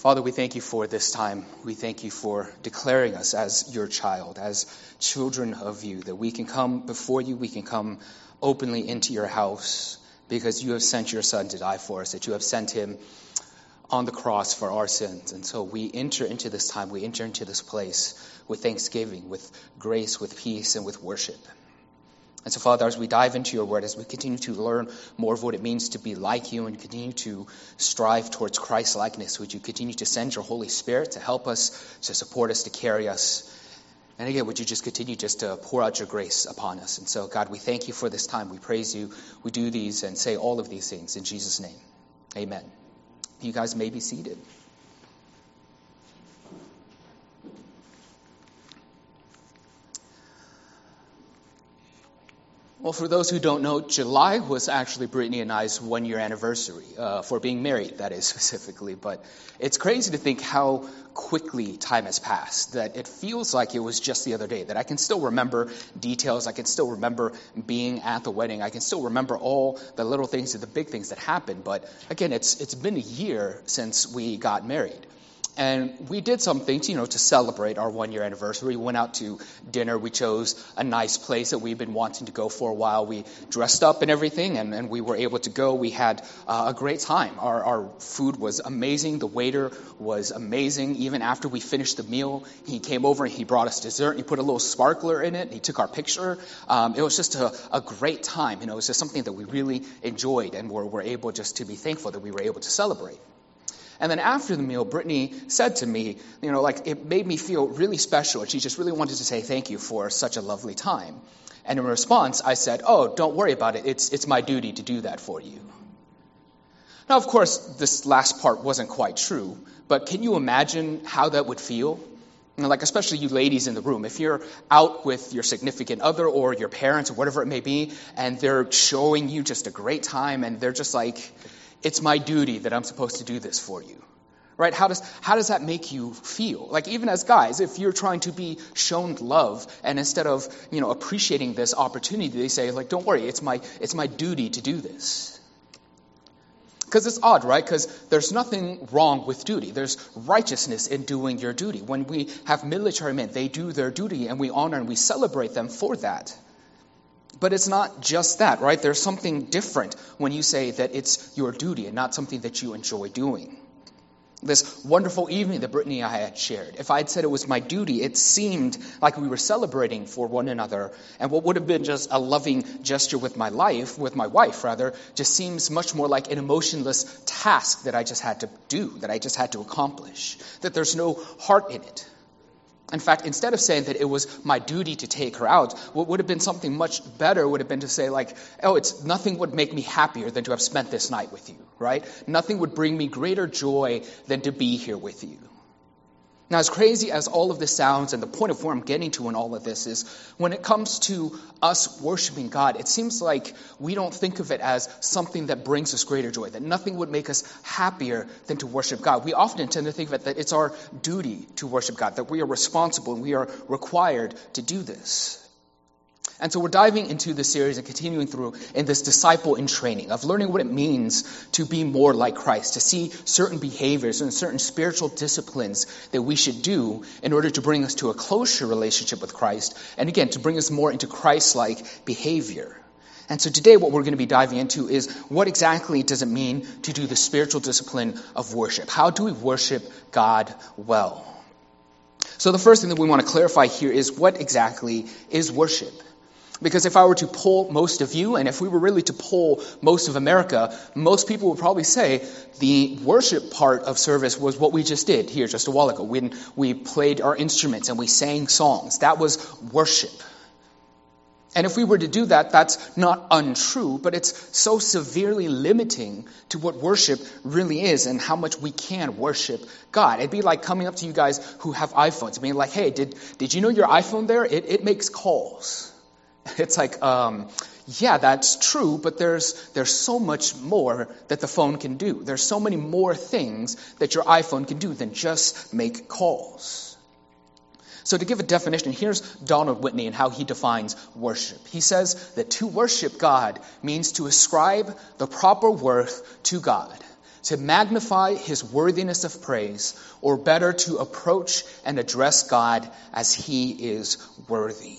Father, we thank you for this time. We thank you for declaring us as your child, as children of you, that we can come before you, we can come openly into your house because you have sent your Son to die for us, that you have sent him on the cross for our sins. And so we enter into this time, we enter into this place with thanksgiving, with grace, with peace, and with worship. And so, Father, as we dive into your word, as we continue to learn more of what it means to be like you and continue to strive towards Christ-likeness, would you continue to send your Holy Spirit to help us, to support us, to carry us? And again, would you just continue just to pour out your grace upon us? And so, God, we thank you for this time. We praise you. We do these and say all of these things in Jesus' name. Amen. You guys may be seated. Well, for those who don't know, July was actually Brittany and I's one-year anniversary, for being married, that is, specifically. But it's crazy to think how quickly time has passed, that it feels like it was just the other day, that I can still remember details, I can still remember being at the wedding, I can still remember all the little things and the big things that happened. But again, it's been a year since we got married. And we did something to celebrate our one-year anniversary. We went out to dinner. We chose a nice place that we've been wanting to go for a while. We dressed up and everything, and we were able to go. We had a great time. Our food was amazing. The waiter was amazing. Even after we finished the meal, he came over and he brought us dessert. And he put a little sparkler in it. He took our picture. It was just a great time. It was just something that we really enjoyed, and we're able just to be thankful that we were able to celebrate. And then after the meal, Brittany said to me, it made me feel really special. And she just really wanted to say thank you for such a lovely time. And in response, I said, "Oh, don't worry about it. It's my duty to do that for you." Now, of course, this last part wasn't quite true. But can you imagine how that would feel? Especially you ladies in the room, if you're out with your significant other or your parents or whatever it may be, and they're showing you just a great time, and they're just like, "It's my duty that I'm supposed to do this for you," right? How does that make you feel? Even as guys, if you're trying to be shown love, and instead of appreciating this opportunity, they say "Don't worry, it's my duty to do this." Because it's odd, right? Because there's nothing wrong with duty. There's righteousness in doing your duty. When we have military men, they do their duty, and we honor and we celebrate them for that. But it's not just that, right? There's something different when you say that it's your duty and not something that you enjoy doing. This wonderful evening that Brittany and I had shared, if I had said it was my duty, it seemed like we were celebrating for one another. And what would have been just a loving gesture with my wife, just seems much more like an emotionless task that I just had to do, that I just had to accomplish, that there's no heart in it. In fact, instead of saying that it was my duty to take her out, what would have been something much better would have been to say nothing would make me happier than to have spent this night with you, right? Nothing would bring me greater joy than to be here with you. Now, as crazy as all of this sounds, and the point of where I'm getting to in all of this is, when it comes to us worshiping God, it seems like we don't think of it as something that brings us greater joy, that nothing would make us happier than to worship God. We often tend to think of it that it's our duty to worship God, that we are responsible and we are required to do this. And so we're diving into this series and continuing through in this disciple in training of learning what it means to be more like Christ, to see certain behaviors and certain spiritual disciplines that we should do in order to bring us to a closer relationship with Christ, and again, to bring us more into Christ-like behavior. And so today what we're going to be diving into is what exactly does it mean to do the spiritual discipline of worship? How do we worship God well? So the first thing that we want to clarify here is what exactly is worship? Because if I were to poll most of you, and if we were really to poll most of America, most people would probably say the worship part of service was what we just did here just a while ago, when we played our instruments and we sang songs. That was worship. And if we were to do that, that's not untrue, but it's so severely limiting to what worship really is and how much we can worship God. It'd be like coming up to you guys who have iPhones and being like, "Hey, did you know your iPhone there? It makes calls." It's like, yeah, that's true, but there's so much more that the phone can do. There's so many more things that your iPhone can do than just make calls. So to give a definition, here's Donald Whitney and how he defines worship. He says that to worship God means to ascribe the proper worth to God, to magnify his worthiness of praise, or better, to approach and address God as he is worthy.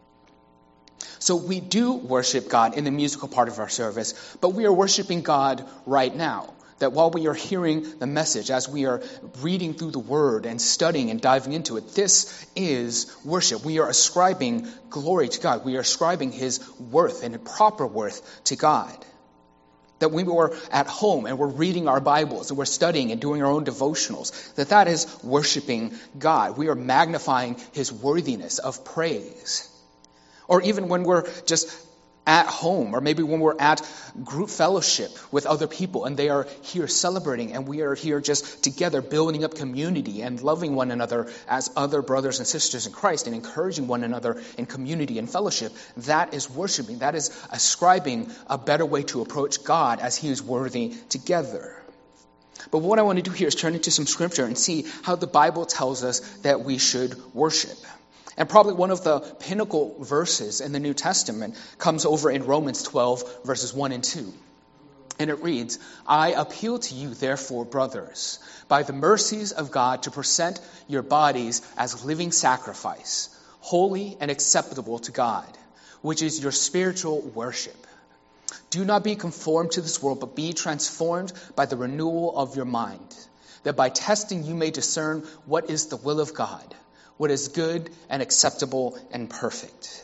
So we do worship God in the musical part of our service, but we are worshiping God right now. That while we are hearing the message, as we are reading through the word and studying and diving into it, this is worship. We are ascribing glory to God. We are ascribing his worth and proper worth to God. That when we're at home and we're reading our Bibles and we're studying and doing our own devotionals, that is worshiping God. We are magnifying his worthiness of praise. Or even when we're just at home, or maybe when we're at group fellowship with other people and they are here celebrating and we are here just together building up community and loving one another as other brothers and sisters in Christ and encouraging one another in community and fellowship, that is worshiping. That is ascribing a better way to approach God as he is worthy together. But what I want to do here is turn into some scripture and see how the Bible tells us that we should worship. And probably one of the pinnacle verses in the New Testament comes over in Romans 12, verses 1 and 2. And it reads, "I appeal to you, therefore, brothers, by the mercies of God, to present your bodies as living sacrifice, holy and acceptable to God, which is your spiritual worship. Do not be conformed to this world, but be transformed by the renewal of your mind, that by testing you may discern what is the will of God, what is good and acceptable and perfect."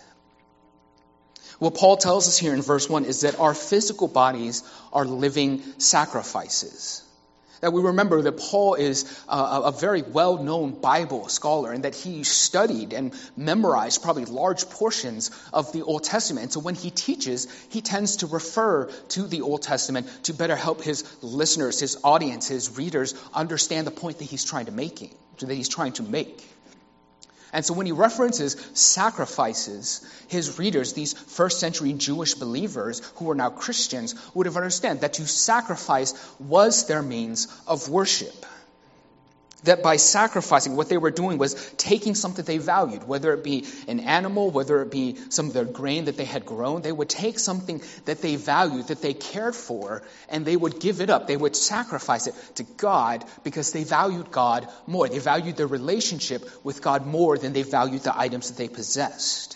What Paul tells us here in verse 1 is that our physical bodies are living sacrifices. That we remember that Paul is a very well-known Bible scholar and that he studied and memorized probably large portions of the Old Testament. And so when he teaches, he tends to refer to the Old Testament to better help his listeners, his audience, his readers understand the point that he's trying to make. And so when he references sacrifices, his readers, these first century Jewish believers who were now Christians, would have understood that to sacrifice was their means of worship. That by sacrificing, what they were doing was taking something they valued, whether it be an animal, whether it be some of their grain that they had grown, they would take something that they valued, that they cared for, and they would give it up. They would sacrifice it to God because they valued God more. They valued their relationship with God more than they valued the items that they possessed.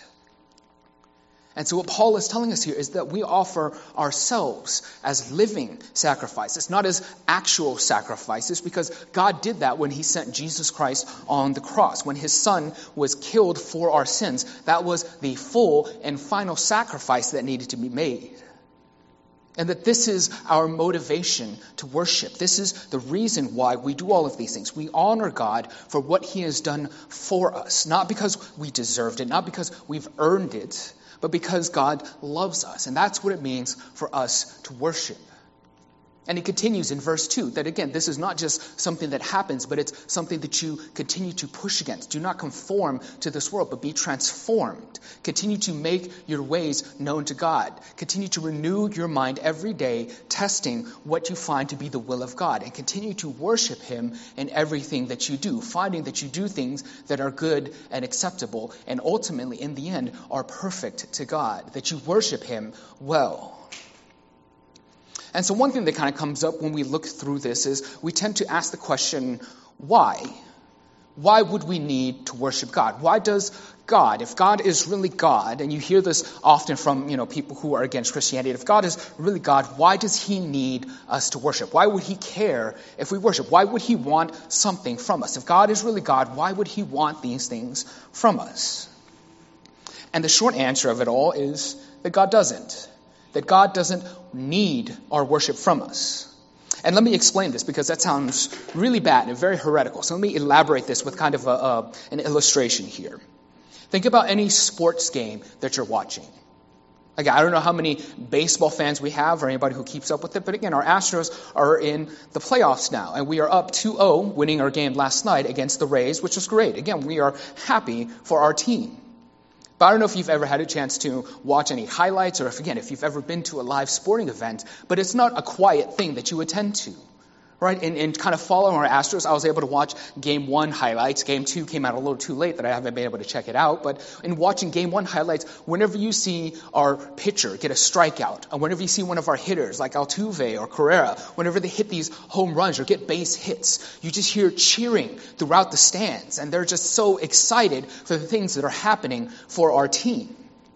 And so what Paul is telling us here is that we offer ourselves as living sacrifices, not as actual sacrifices, because God did that when he sent Jesus Christ on the cross. When his son was killed for our sins, that was the full and final sacrifice that needed to be made. And that this is our motivation to worship. This is the reason why we do all of these things. We honor God for what he has done for us, not because we deserved it, not because we've earned it, but because God loves us. And that's what it means for us to worship. And he continues in verse 2 that, again, this is not just something that happens, but it's something that you continue to push against. Do not conform to this world, but be transformed. Continue to make your ways known to God. Continue to renew your mind every day, testing what you find to be the will of God. And continue to worship him in everything that you do, finding that you do things that are good and acceptable, and ultimately, in the end, are perfect to God, that you worship him well. And so one thing that kind of comes up when we look through this is we tend to ask the question, why? Why would we need to worship God? Why does God, if God is really God, and you hear this often from people who are against Christianity, if God is really God, why does he need us to worship? Why would he care if we worship? Why would he want something from us? If God is really God, why would he want these things from us? And the short answer of it all is that God doesn't. That God doesn't need our worship from us. And let me explain this because that sounds really bad and very heretical. So let me elaborate this with kind of an illustration here. Think about any sports game that you're watching. Again, I don't know how many baseball fans we have or anybody who keeps up with it, but again, our Astros are in the playoffs now, and we are up 2-0, winning our game last night against the Rays, which was great. Again, we are happy for our team. But I don't know if you've ever had a chance to watch any highlights or if you've ever been to a live sporting event, but it's not a quiet thing that you attend to, right? And kind of following our Astros, I was able to watch Game 1 highlights. Game 2 came out a little too late that I haven't been able to check it out. But in watching Game 1 highlights, whenever you see our pitcher get a strikeout, and whenever you see one of our hitters like Altuve or Carrera, whenever they hit these home runs or get base hits, you just hear cheering throughout the stands. And they're just so excited for the things that are happening for our team.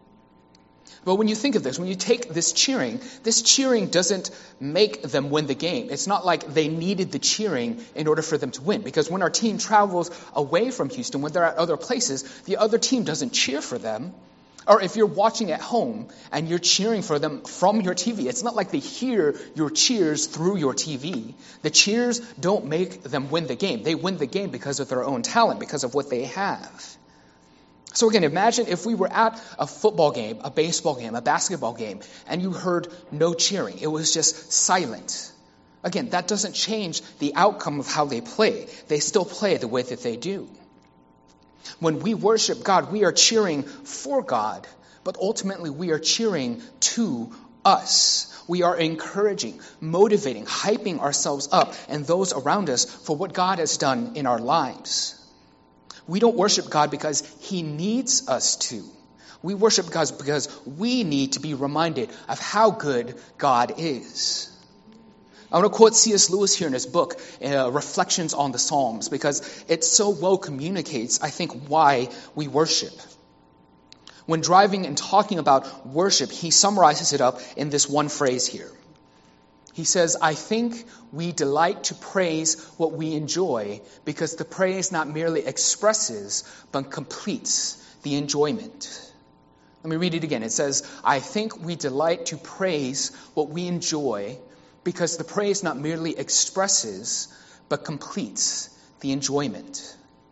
But when you think of this, when you take this cheering doesn't make them win the game. It's not like they needed the cheering in order for them to win. Because when our team travels away from Houston, when they're at other places, the other team doesn't cheer for them. Or if you're watching at home and you're cheering for them from your TV, it's not like they hear your cheers through your TV. The cheers don't make them win the game. They win the game because of their own talent, because of what they have. So again, imagine if we were at a football game, a baseball game, a basketball game, and you heard no cheering. It was just silent. Again, that doesn't change the outcome of how they play. They still play the way that they do. When we worship God, we are cheering for God, but ultimately we are cheering to us. We are encouraging, motivating, hyping ourselves up and those around us for what God has done in our lives. We don't worship God because He needs us to. We worship God because we need to be reminded of how good God is. I want to quote C.S. Lewis here in his book, Reflections on the Psalms, because it so well communicates, I think, why we worship. When driving and talking about worship, he summarizes it up in this one phrase here. He says, I think we delight to praise what we enjoy because the praise not merely expresses, but completes the enjoyment. Let me read it again. It says, I think we delight to praise what we enjoy because the praise not merely expresses, but completes the enjoyment.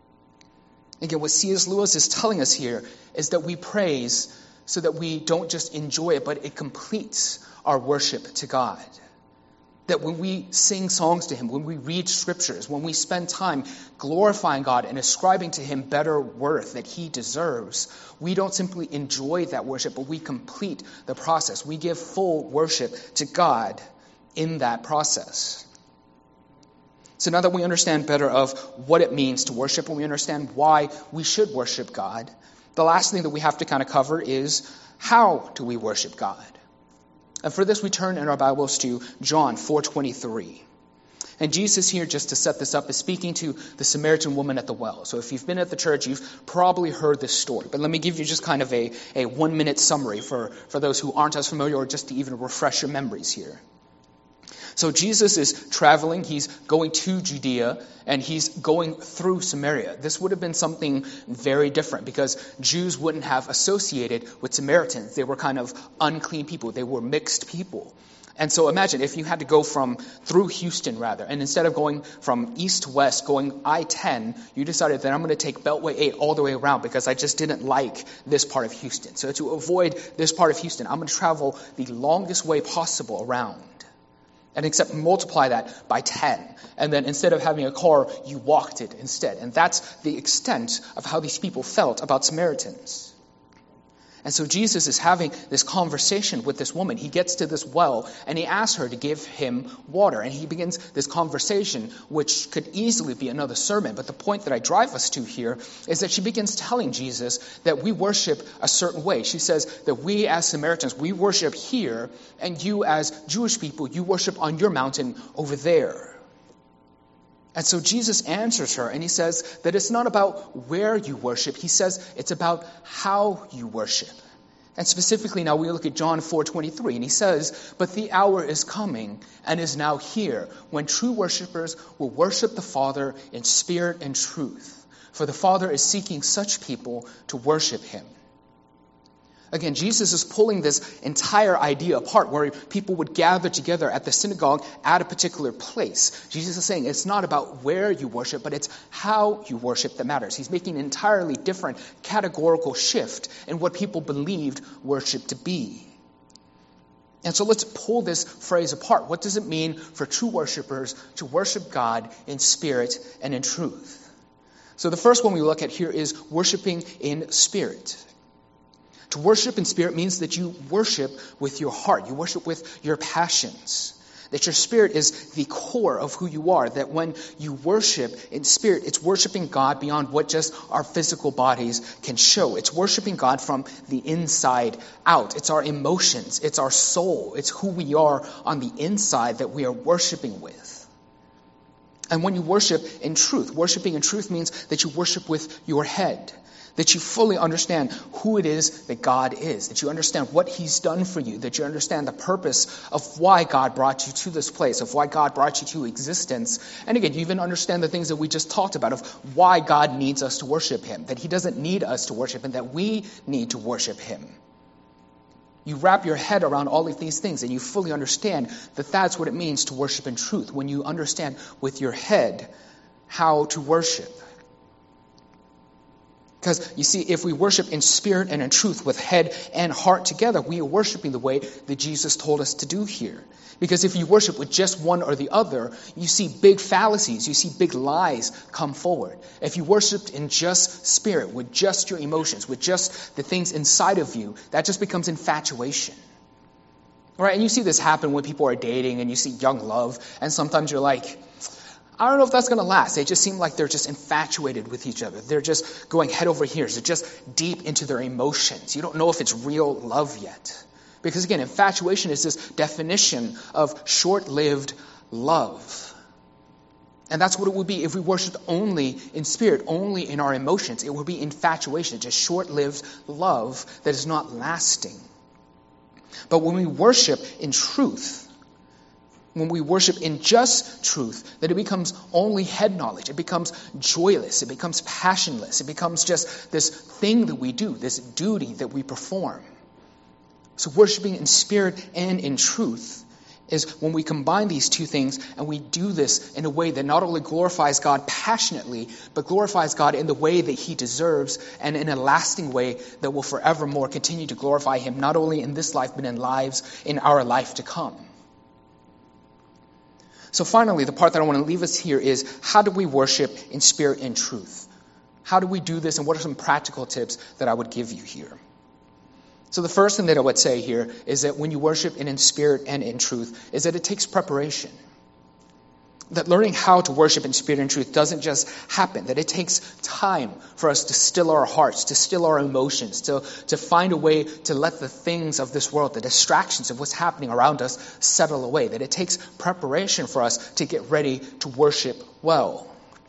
Again, what C.S. Lewis is telling us here is that we praise so that we don't just enjoy it, but it completes our worship to God. That when we sing songs to Him, when we read scriptures, when we spend time glorifying God and ascribing to Him better worth that He deserves, we don't simply enjoy that worship, but we complete the process. We give full worship to God in that process. So now that we understand better of what it means to worship, and we understand why we should worship God, the last thing that we have to kind of cover is how do we worship God? And for this, we turn in our Bibles to John 4:23. And Jesus here, just to set this up, is speaking to the Samaritan woman at the well. So if you've been at the church, you've probably heard this story. But let me give you just kind of a 1-minute summary for those who aren't as familiar, or just to even refresh your memories here. So Jesus is traveling, he's going to Judea, and he's going through Samaria. This would have been something very different because Jews wouldn't have associated with Samaritans. They were kind of unclean people. They were mixed people. And so imagine if you had to go through Houston rather, and instead of going from east to west, going I-10, you decided that I'm going to take Beltway 8 all the way around because I just didn't like this part of Houston. So to avoid this part of Houston, I'm going to travel the longest way possible around. And except multiply that by 10. And then instead of having a car, you walked it instead. And that's the extent of how these people felt about Samaritans. And so Jesus is having this conversation with this woman. He gets to this well and he asks her to give him water. And he begins this conversation, which could easily be another sermon. But the point that I drive us to here is that she begins telling Jesus that we worship a certain way. She says that we as Samaritans, we worship here, and you as Jewish people, you worship on your mountain over there. And so Jesus answers her, and he says that it's not about where you worship. He says it's about how you worship. And specifically now we look at John 4:23, and he says, but the hour is coming and is now here when true worshipers will worship the Father in spirit and truth. For the Father is seeking such people to worship him. Again, Jesus is pulling this entire idea apart where people would gather together at the synagogue at a particular place. Jesus is saying it's not about where you worship, but it's how you worship that matters. He's making an entirely different categorical shift in what people believed worship to be. And so let's pull this phrase apart. What does it mean for true worshipers to worship God in spirit and in truth? So the first one we look at here is worshiping in spirit. To worship in spirit means that you worship with your heart. You worship with your passions. That your spirit is the core of who you are. That when you worship in spirit, it's worshiping God beyond what just our physical bodies can show. It's worshiping God from the inside out. It's our emotions. It's our soul. It's who we are on the inside that we are worshiping with. And when you worship in truth, worshiping in truth means that you worship with your head. That you fully understand who it is that God is. That you understand what He's done for you. That you understand the purpose of why God brought you to this place. Of why God brought you to existence. And again, you even understand the things that we just talked about. Of why God needs us to worship Him. That He doesn't need us to worship Him. That we need to worship Him. You wrap your head around all of these things and you fully understand that that's what it means to worship in truth. When you understand with your head how to worship. Because, you see, if we worship in spirit and in truth with head and heart together, we are worshiping the way that Jesus told us to do here. Because if you worship with just one or the other, you see big fallacies, you see big lies come forward. If you worshiped in just spirit, with just your emotions, with just the things inside of you, that just becomes infatuation. Right? And you see this happen when people are dating and you see young love, and sometimes you're like, I don't know if that's going to last. They just seem like they're just infatuated with each other. They're just going head over heels. They're just deep into their emotions. You don't know if it's real love yet. Because again, infatuation is this definition of short-lived love. And that's what it would be if we worshiped only in spirit, only in our emotions. It would be infatuation, just short-lived love that is not lasting. But when we worship in truth, when we worship in just truth, that it becomes only head knowledge. It becomes joyless. It becomes passionless. It becomes just this thing that we do, this duty that we perform. So worshiping in spirit and in truth is when we combine these two things and we do this in a way that not only glorifies God passionately, but glorifies God in the way that He deserves and in a lasting way that will forevermore continue to glorify Him, not only in this life, but in our life to come. So finally, the part that I want to leave us here is, how do we worship in spirit and truth? How do we do this, and what are some practical tips that I would give you here? So the first thing that I would say here is that when you worship in spirit and in truth, is that it takes preparation. That learning how to worship in spirit and truth doesn't just happen. That it takes time for us to still our hearts, to still our emotions, to find a way to let the things of this world, the distractions of what's happening around us, settle away. That it takes preparation for us to get ready to worship well.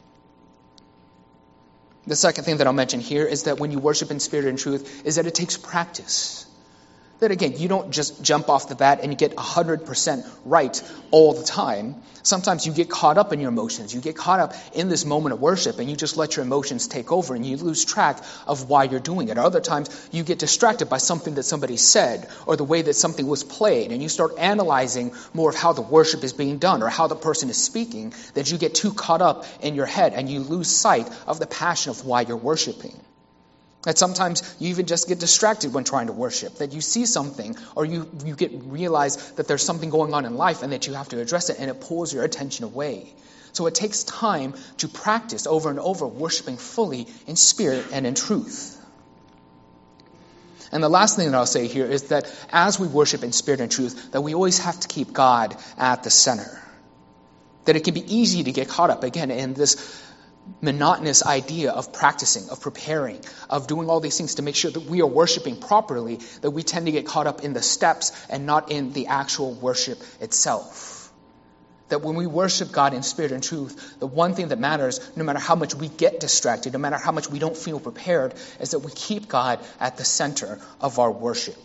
The second thing that I'll mention here is that when you worship in spirit and truth, is that it takes practice. That again, you don't just jump off the bat and you get 100% right all the time. Sometimes you get caught up in your emotions. You get caught up in this moment of worship and you just let your emotions take over and you lose track of why you're doing it. Other times you get distracted by something that somebody said or the way that something was played, and you start analyzing more of how the worship is being done or how the person is speaking, that you get too caught up in your head and you lose sight of the passion of why you're worshiping. That sometimes you even just get distracted when trying to worship. That you see something or you realize that there's something going on in life and that you have to address it, and it pulls your attention away. So it takes time to practice over and over worshiping fully in spirit and in truth. And the last thing that I'll say here is that as we worship in spirit and truth, that we always have to keep God at the center. That it can be easy to get caught up, again, in this monotonous idea of practicing, of preparing, of doing all these things to make sure that we are worshiping properly, that we tend to get caught up in the steps and not in the actual worship itself. That when we worship God in spirit and truth, the one thing that matters, no matter how much we get distracted, no matter how much we don't feel prepared, is that we keep God at the center of our worship.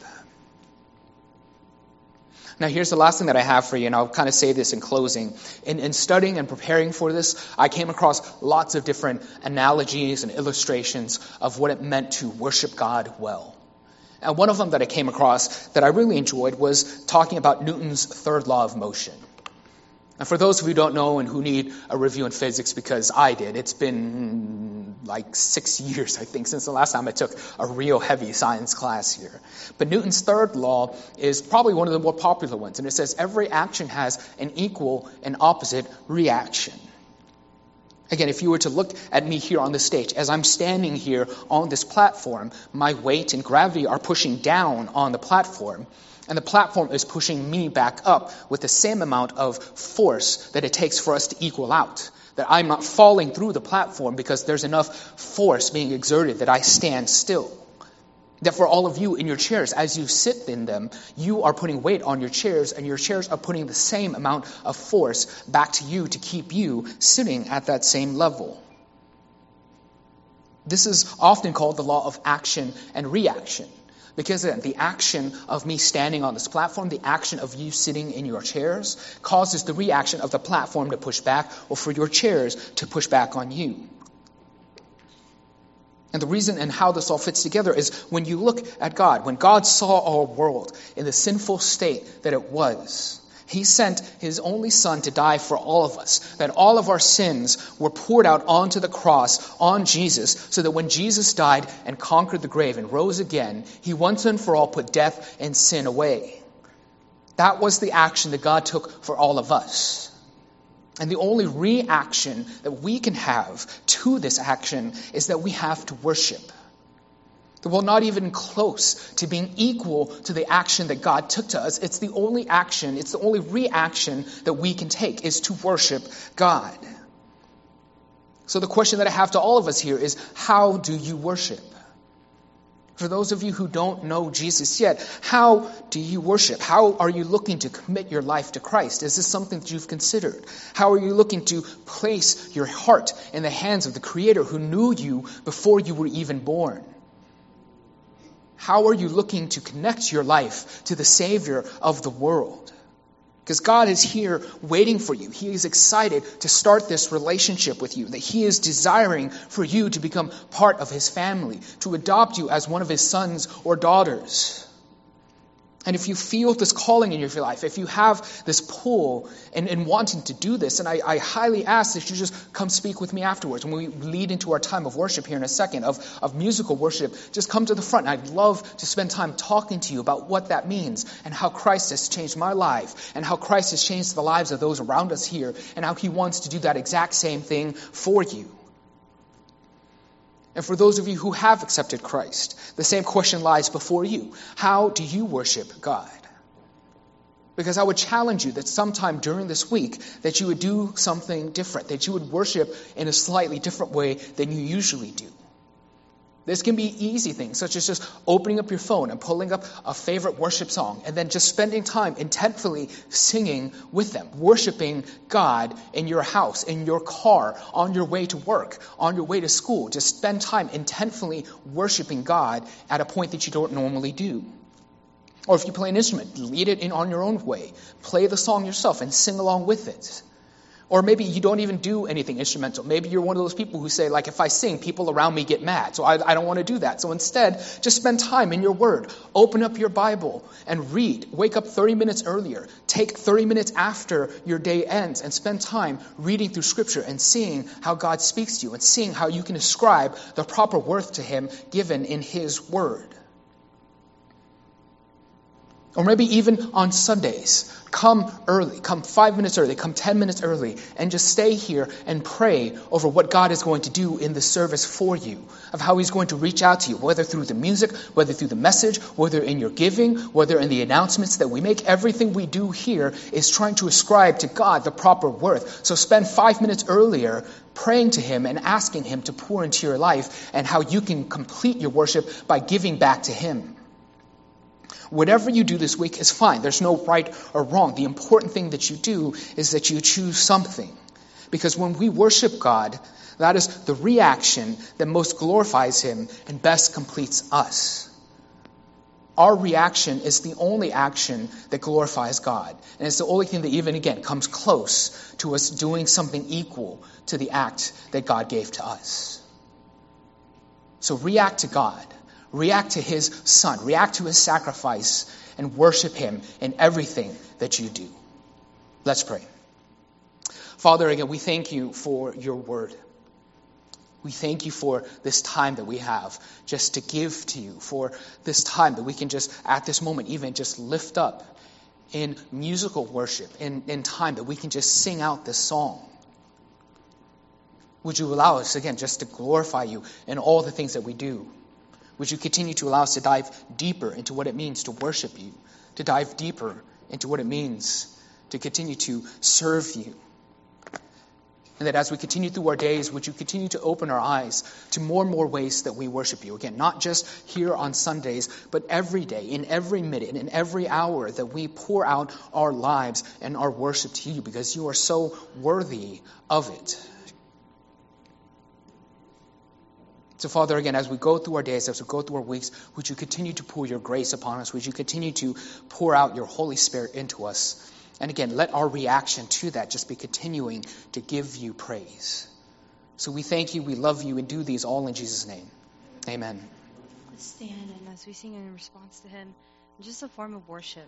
Now, here's the last thing that I have for you, and I'll kind of say this in closing. In studying and preparing for this, I came across lots of different analogies and illustrations of what it meant to worship God well. And one of them that I came across that I really enjoyed was talking about Newton's third law of motion. And for those of you who don't know and who need a review in physics, because I did, it's been like 6 years, I think, since the last time I took a real heavy science class here. But Newton's third law is probably one of the more popular ones. And it says every action has an equal and opposite reaction. Again, if you were to look at me here on the stage, as I'm standing here on this platform, my weight and gravity are pushing down on the platform, and the platform is pushing me back up with the same amount of force that it takes for us to equal out. That I'm not falling through the platform because there's enough force being exerted that I stand still. That for all of you in your chairs, as you sit in them, you are putting weight on your chairs, and your chairs are putting the same amount of force back to you to keep you sitting at that same level. This is often called the law of action and reaction. Because the action of me standing on this platform, the action of you sitting in your chairs, causes the reaction of the platform to push back, or for your chairs to push back on you. And the reason and how this all fits together is when you look at God, when God saw our world in the sinful state that it was, He sent His only Son to die for all of us, that all of our sins were poured out onto the cross, on Jesus, so that when Jesus died and conquered the grave and rose again, He once and for all put death and sin away. That was the action that God took for all of us. And the only reaction that we can have to this action is that we have to worship. That we're not even close to being equal to the action that God took to us. It's the only action, it's the only reaction that we can take, is to worship God. So the question that I have to all of us here is, how do you worship? For those of you who don't know Jesus yet, how do you worship? How are you looking to commit your life to Christ? Is this something that you've considered? How are you looking to place your heart in the hands of the Creator who knew you before you were even born? How are you looking to connect your life to the Savior of the world? Because God is here waiting for you. He is excited to start this relationship with you. That He is desiring for you to become part of His family. To adopt you as one of His sons or daughters. And if you feel this calling in your life, if you have this pull in wanting to do this, and I highly ask that you just come speak with me afterwards. When we lead into our time of worship here in a second, of musical worship, just come to the front. And I'd love to spend time talking to you about what that means, and how Christ has changed my life, and how Christ has changed the lives of those around us here, and how He wants to do that exact same thing for you. And for those of you who have accepted Christ, the same question lies before you. How do you worship God? Because I would challenge you that sometime during this week that you would do something different, that you would worship in a slightly different way than you usually do. This can be easy things, such as just opening up your phone and pulling up a favorite worship song and then just spending time intentfully singing with them, worshiping God in your house, in your car, on your way to work, on your way to school. Just spend time intentfully worshiping God at a point that you don't normally do. Or if you play an instrument, lead it in on your own way. Play the song yourself and sing along with it. Or maybe you don't even do anything instrumental. Maybe you're one of those people who say, like, if I sing, people around me get mad. So I don't want to do that. So instead, just spend time in your Word. Open up your Bible and read. Wake up 30 minutes earlier. Take 30 minutes after your day ends and spend time reading through Scripture and seeing how God speaks to you and seeing how you can ascribe the proper worth to Him given in His Word. Or maybe even on Sundays, come early, come 5 minutes early, come 10 minutes early, and just stay here and pray over what God is going to do in the service for you, of how He's going to reach out to you, whether through the music, whether through the message, whether in your giving, whether in the announcements that we make. Everything we do here is trying to ascribe to God the proper worth. So spend 5 minutes earlier praying to Him and asking Him to pour into your life, and how you can complete your worship by giving back to Him. Whatever you do this week is fine. There's no right or wrong. The important thing that you do is that you choose something. Because when we worship God, that is the reaction that most glorifies Him and best completes us. Our reaction is the only action that glorifies God. And it's the only thing that even, again, comes close to us doing something equal to the act that God gave to us. So react to God. React to His Son. React to His sacrifice and worship Him in everything that you do. Let's pray. Father, again, we thank You for Your word. We thank You for this time that we have just to give to You, for this time that we can just, at this moment, even just lift up in musical worship, in time that we can just sing out this song. Would you allow us, again, just to glorify you in all the things that we do? Would you continue to allow us to dive deeper into what it means to worship you, to dive deeper into what it means to continue to serve you? And that as we continue through our days, would you continue to open our eyes to more and more ways that we worship you? Again, not just here on Sundays, but every day, in every minute, in every hour that we pour out our lives and our worship to you, because you are so worthy of it. So, Father, again, as we go through our days, as we go through our weeks, would you continue to pour your grace upon us? Would you continue to pour out your Holy Spirit into us? And again, let our reaction to that just be continuing to give you praise. So we thank you, we love you, and do these all in Jesus' name. Amen. Let's stand, and as we sing in response to him, just a form of worship.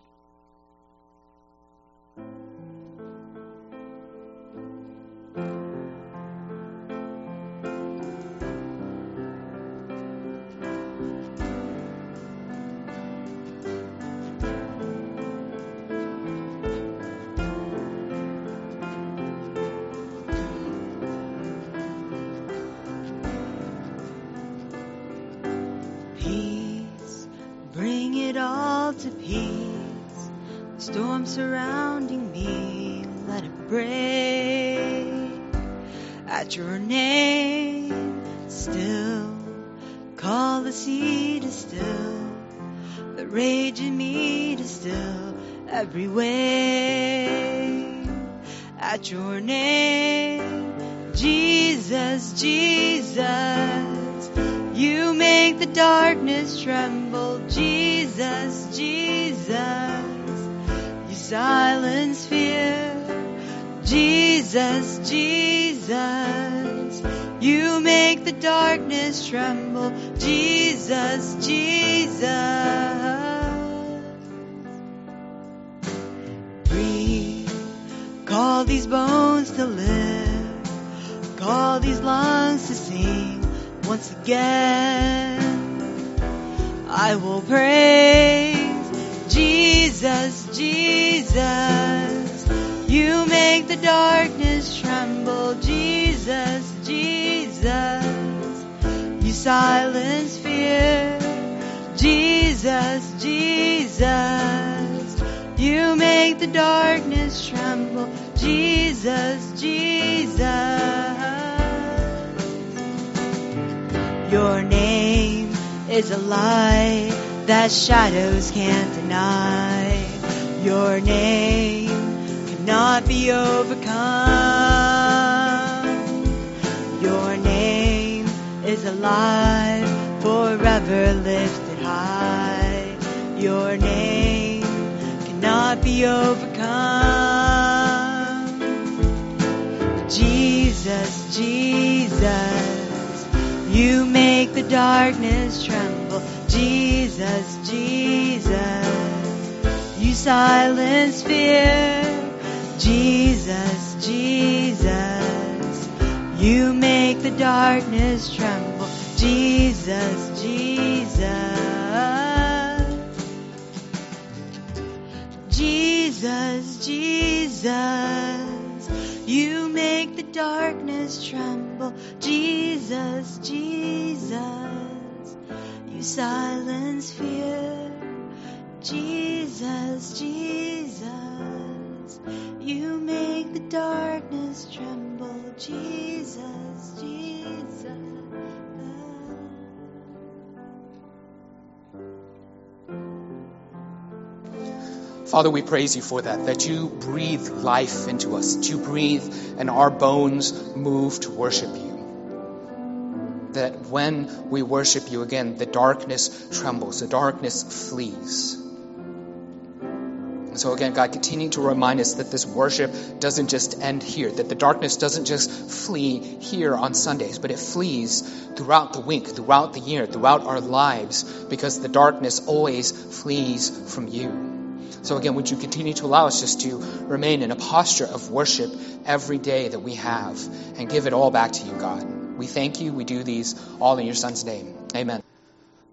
Bring it all to peace. The storm surrounding me, let it break. At your name, still. Call the sea to still. The rage in me to still. Every wave. At your name, Jesus, Jesus. You make the darkness tremble, Jesus, Jesus. You silence fear, Jesus, Jesus. You make the darkness tremble, Jesus, Jesus. Breathe, call these bones to live, call these lungs to sing. Once again, I will praise Jesus, Jesus. You make the darkness tremble, Jesus, Jesus. You silence fear, Jesus, Jesus. You make the darkness tremble, Jesus, Jesus. Your name is a light that shadows can't deny. Your name cannot be overcome. Your name is alive, forever lifted high. Your name cannot be overcome. Jesus, Jesus. You make the darkness tremble, Jesus, Jesus. You silence fear, Jesus, Jesus. You make the darkness tremble, Jesus, Jesus. Jesus, Jesus. You make the darkness tremble, Jesus, Jesus. You silence fear, Jesus, Jesus. You make the darkness tremble, Jesus, Jesus. Father, we praise you for that you breathe life into us, that you breathe and our bones move to worship you. That when we worship you again, the darkness trembles, the darkness flees. And so again, God, continue to remind us that this worship doesn't just end here, that the darkness doesn't just flee here on Sundays, but it flees throughout the week, throughout the year, throughout our lives, because the darkness always flees from you. So again, would you continue to allow us just to remain in a posture of worship every day that we have and give it all back to you, God. We thank you. We do these all in your Son's name. Amen.